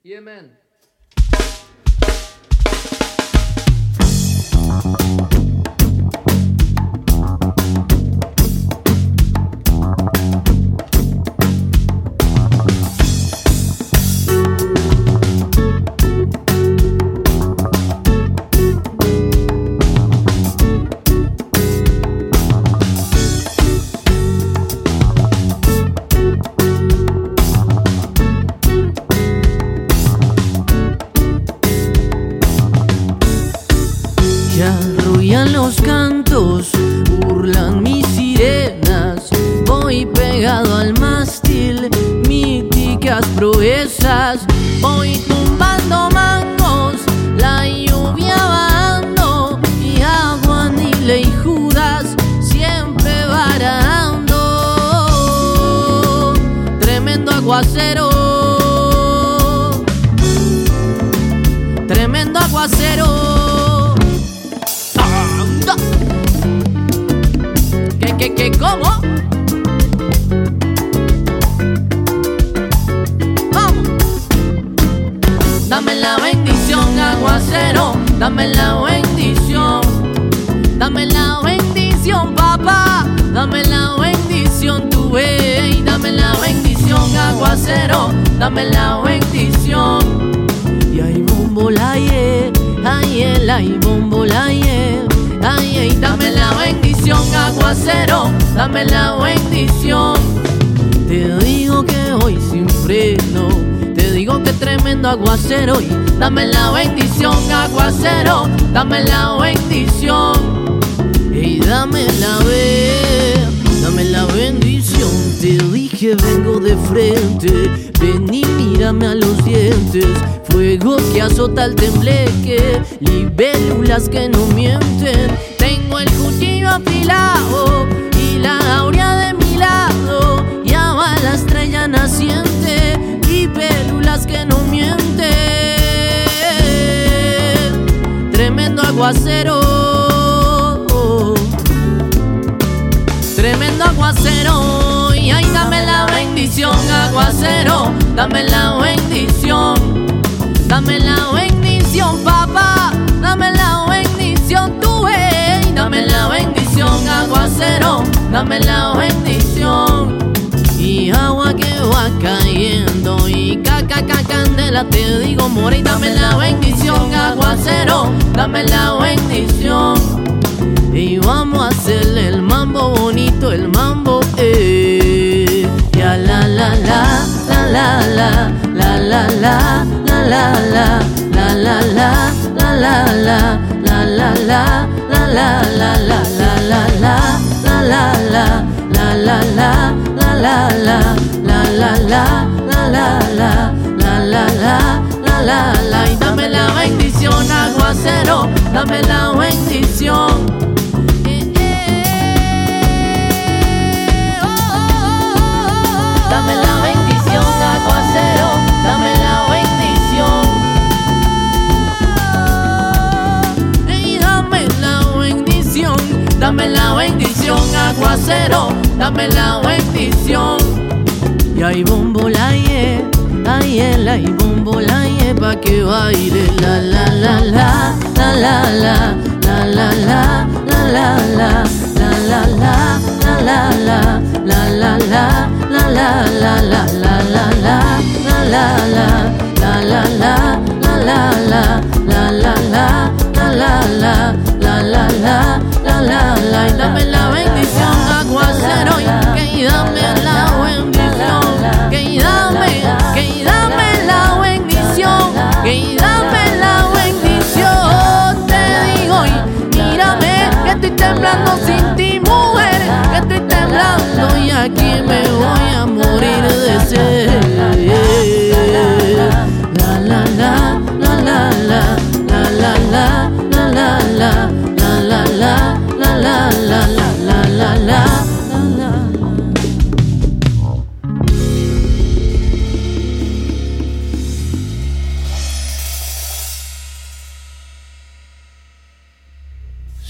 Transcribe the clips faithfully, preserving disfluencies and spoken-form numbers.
Yeah, man. Arrullan los cantos, burlan mis sirenas. Voy pegado al mástil, míticas proezas. Voy tumbando mangos, la lluvia bajando, y agua, Nile y Judas siempre varando. Tremendo aguacero, tremendo aguacero. ¿Qué, qué, qué, cómo? Vamos. Dame la bendición, aguacero, dame la bendición. Dame la bendición, papá, dame la bendición, tu wey. Dame la bendición, aguacero, dame la bendición. Y ay, bombo la ye, ay, el ay, bombo la ye. Ay, ay, dame la bendición, aguacero, dame la bendición. Te digo que hoy sin freno, te digo que tremendo aguacero. Y dame la bendición, aguacero, dame la bendición. Y dame la be, dame la bendición. Te dije vengo de frente, ven y mírame a los dientes. Fuego que azota el tembleque, libélulas que no mienten. Tengo el cuchillo afilado y la aurea de mi lado. Ya va la estrella naciente, libélulas que no mienten. Tremendo aguacero, tremendo aguacero. Y ay, dame la bendición, aguacero, dame la bendición. Dame la bendición, papá, dame la bendición, tu wey. Dame la bendición, aguacero, dame la bendición. Y agua que va cayendo y caca, caca, candela, te digo more. Y dame la bendición, aguacero, dame la bendición. Y vamos a hacerle el mambo bonito, el mambo, eh. Ya la la la, la la la, la la la. La la la, la la la, la la la, la la la, la la la, la la la, la la la, la la la, la la la, la la la, la la la, la la la, la la la. Y dame la bendición, aguacero, dame la bendición. Dame la bendición, aguacero, dame la bendición. Y dame la bendición, dame la bendición, aguacero, dame la bendición. Y ay, bombo la ye, ay, el ay, bombo la ye, pa' que baile la la la la, la la la, la la la, la la la, la la la, la la la, la la la, la la la, la la la, la la la, la la la, la la la, la la la, la la la, la la la, la la la. Y dame la bendición, aguacero, y que dame la bendición, que dame, que dame la bendición, que dame la bendición. Te digo y mírame que estoy temblando sin ti, mujer, que estoy temblando y aquí me voy a morir de sed. La la la, la la la, la la la, la la la, la la la, la la la, la la la, la.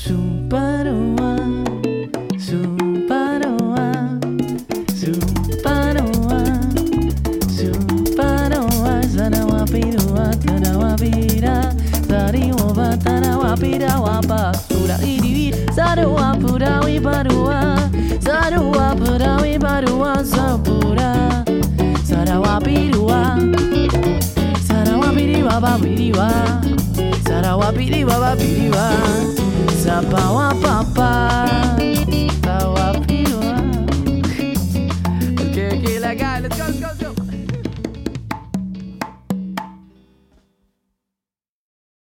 Suparoa, suparoa, suparoa. pira, sari wa tara wa pira wa basura iri, saru wa pura wi barua, saru wa pura wi barua sapura, sarawa pirua, sarawa piriwa ba piriwa, sarawa piriwa ba piriwa, sapawa papa, sawa